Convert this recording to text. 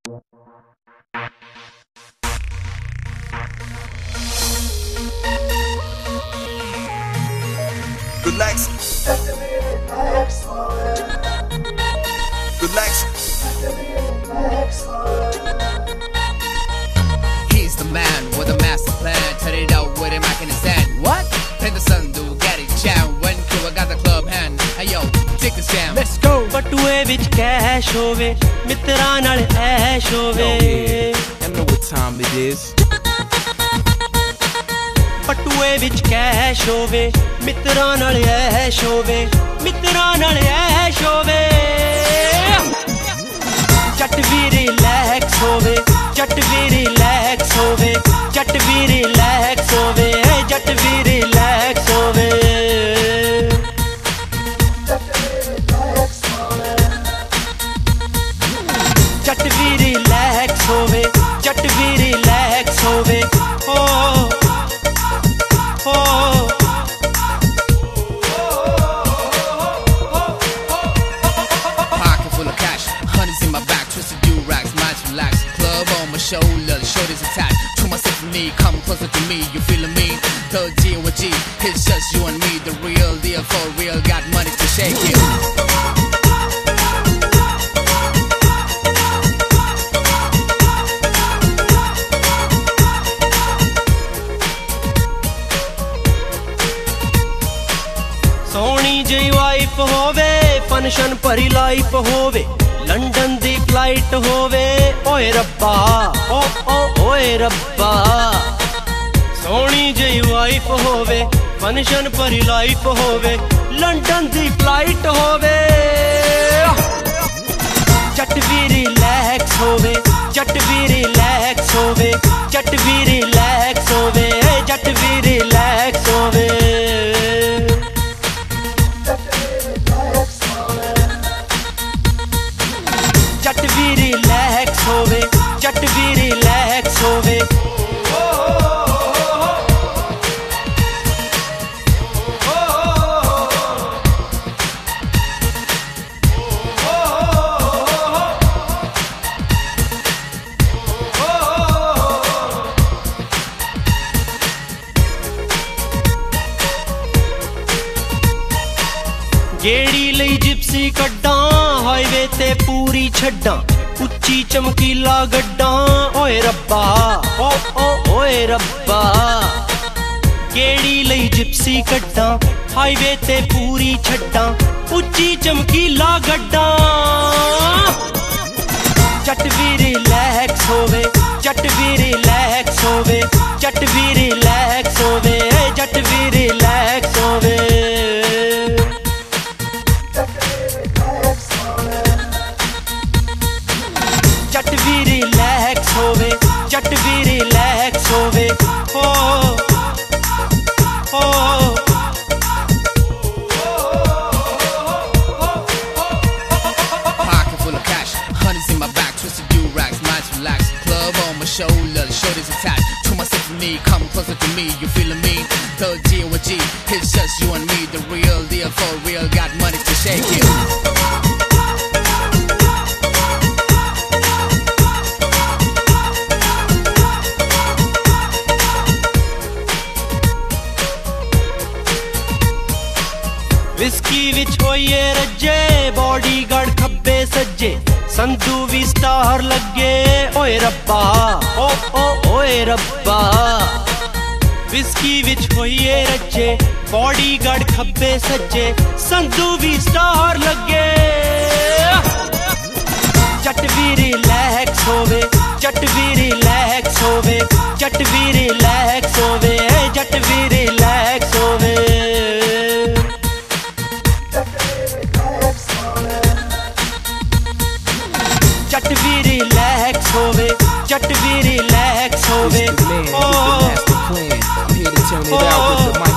Relax. Relax. He's the man with a master plan. Turn it out with him, I can stand. What? Play the sun, do get it jam. When crew, I got the club hand. Hey yo, take this jam. Let's go. बटुए विच cash होवे, मित्रां नाल ऐश होवे. I know what time it is. बटुए विच cash होवे, मित्रां नाल ऐश होवे, मित्रां नाल ऐश होवे. जट भी रिलैक्स होवे, जट भी रिलैक्स होवे, जट भी रिलैक्स होवे, जट भी रिलैक्स होवे. जट भी रिलैक्स होवे, जट भी रिलैक्स होवे. ओ Pocket full of cash, hundreds in my back, twisted do-rags, minds relaxed. Club on my shoulder, shoulders attached. To my symphony, come closer to me, you feeling me? Third G with G, it's just you and me, the real deal for real, got money to shake it. सोनी जी wife होवे, function भरी life होवे, London दी flight होवे. ओए रब्बा, ओ ओ ओए रब्बा. सोनी जी वाइफ होवे, फंक्शन भरी लाइफ होवे, लंडन दी फ्लाइट होवे. जट भी रिलैक्स होवे, जट भी रिलैक्स होवे, जट भी रिलैक्स होवे, जट भी रिलैक्स होवे. जट भी रिलैक्स होवे, जट भी रिलैक्स होवे. गेड़ी लई जिप्सी कड्डां, हाईवे ते पूरी छड्डां, उच्ची चमकीला गड्डां. ओए रब्बा, ओ ओ ओए रब्बा. गेड़ी लई जिप्सी कड्डां, हाईवे ते पूरी छड्डां, उच्ची चमकीला गड्डां. जट भी रिलैक्स होवे, जट भी रिलैक्स होवे, जट भी रिलैक्स होवे, जट भी रिलैक्स होवे. जट भी रिलैक्स होवे, जट भी रिलैक्स होवे. ओ Pocket full of cash, hundreds in my back, twisted do-rags, minds relaxed. Club on my shoulder, shoulders attached. To my symphony, come closer to me, you feeling me? Third G with G, it's just you and me, the real deal for real, got money to shake it. Whisky विच होइए रज्जे, bodyguard खब्बे सज्जे, संधू भी star लगे. ओए रब्बा, ओ ओ ओए रब्बा. विस्की विच होइए रज्जे, बॉडीगार्ड खब्बे सज्जे, संधू भी स्टार लगे. जट भी रिलैक्स होवे, जट भी रिलैक्स होवे, जट भी रिलैक्स होवे, जट भी रिलैक्स होवे. जट भी रिलैक्स होवे, जट भी रिलैक्स होवे. I'm here to turn it out with the mic.